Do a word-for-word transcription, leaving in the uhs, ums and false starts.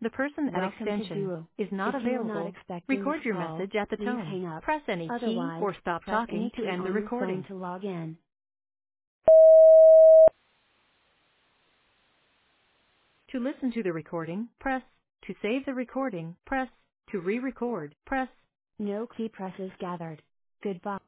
The person at Welcome to extension Duo. is not If you are not available. expecting this Record your call, message at the please tone. hang up. Press any key Otherwise, or stop press talking any to key end the on your phone recording. to log in. To listen to the recording, press. To save the recording, press. To re-record, press. No key presses gathered. Goodbye.